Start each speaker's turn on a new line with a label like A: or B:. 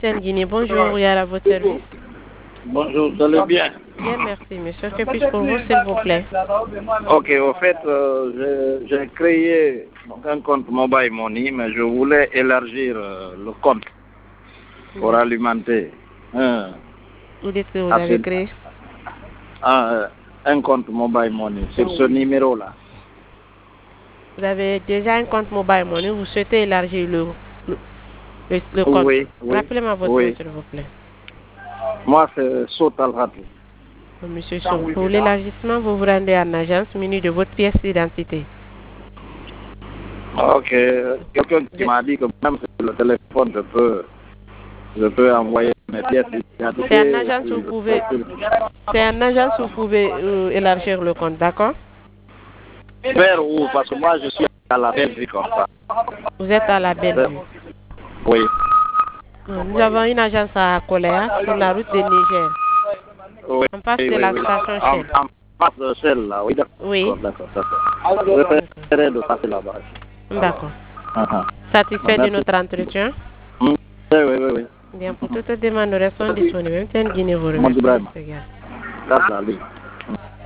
A: Guinée, bonjour, il y a à votre service.
B: Bonjour, vous allez bien?
A: Bien, merci, monsieur. Que puis-je pour vous, s'il vous plaît?
B: Ok, au fait, j'ai créé un compte Mobile Money, mais je voulais élargir le compte pour alimenter
A: Vous dites que vous avez créé
B: un compte Mobile Money sur ce numéro-là.
A: Vous avez déjà un compte Mobile Money, vous souhaitez élargir le compte.
B: Oui,
A: Rappelez-moi votre nom, s'il vous plaît.
B: Moi, c'est Sotal Ratou.
A: Monsieur Sow, pour l'élargissement, vous vous rendez en agence muni de votre pièce d'identité.
B: Ok, quelqu'un qui m'a dit que même sur le téléphone, je peux envoyer mes pièces d'identité.
A: C'est en agence où vous pouvez élargir le compte, d'accord?
B: Vers où? Parce que moi, je suis à la Belgique comme ça.
A: Vous êtes à la Belgique?
B: Oui.
A: Nous avons une agence à Koléa, sur la route de Niger.
B: Oui,
A: En face de la station Shell.
B: En face de Shell, là, oui, d'accord.
A: Oui.
B: D'accord. Je ferai de passer là-bas.
A: D'accord. Satisfait de notre entretien?
B: Oui.
A: Bien, pour toute demande, nous restons disponibles. Même Guinée vous remercie.
B: Merci.